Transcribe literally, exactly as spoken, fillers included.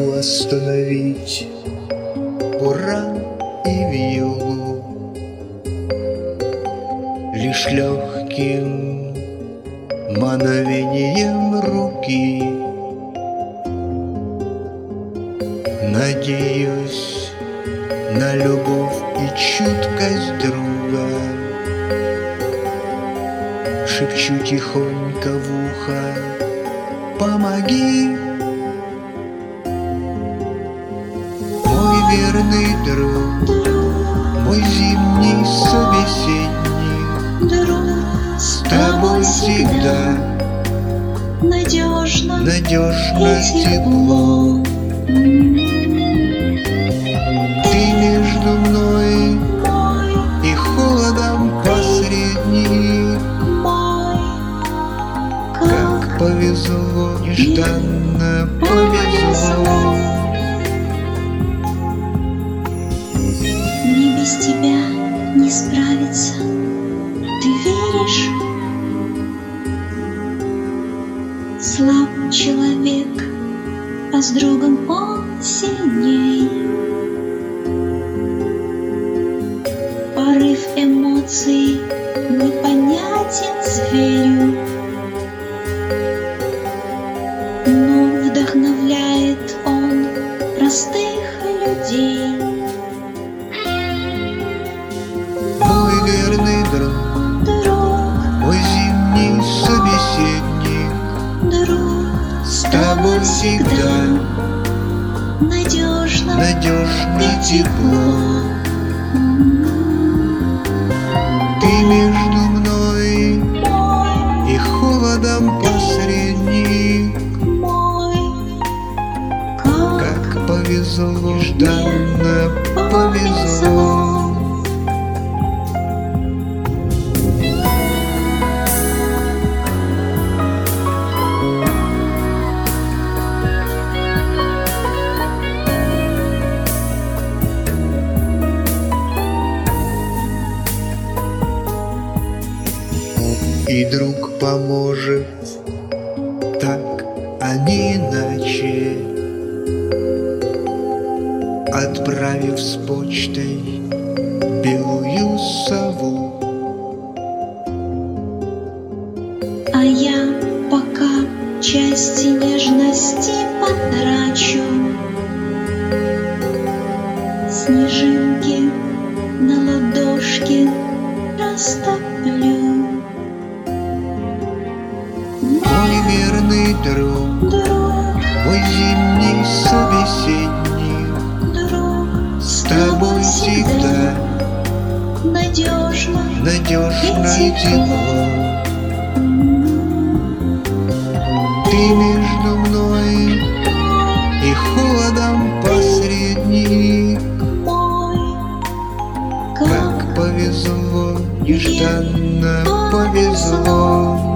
могу остановить буран и вьюгу лишь легким мановением руки. Надеюсь на любовь и чуткость друга, шепчу тихонько в ухо: помоги. Мой верный друг, мой зимний собеседник, с тобой всегда надежно, надежно и тепло. Ты между мной мой, и холодом посредник. мой, Как повезло, нежданно повезло. мне без тебя не справиться. Ты веришь? Слаб человек, а с другом он сильней. Порыв эмоций непонятен зверю, но вдохновляет он простых людей. Мой верный друг, Друг, мой зимний собеседник, друг, с тобой всегда надежно, надежно и тепло. Ты между мной мой, и холодом посредник. мой, как Как повезло, нежданно повезло. И друг поможет, так, а не иначе, отправив с почтой белую сову. а я пока части нежности потрачу. Снежинки на ладошке растоплю. Мой верный друг, Друг, мой зимний собеседник, друг, с тобой всегда надежно, надежно и и тепло. Ты между мной и холодом посредник. мой, Как повезло, нежданно повезло.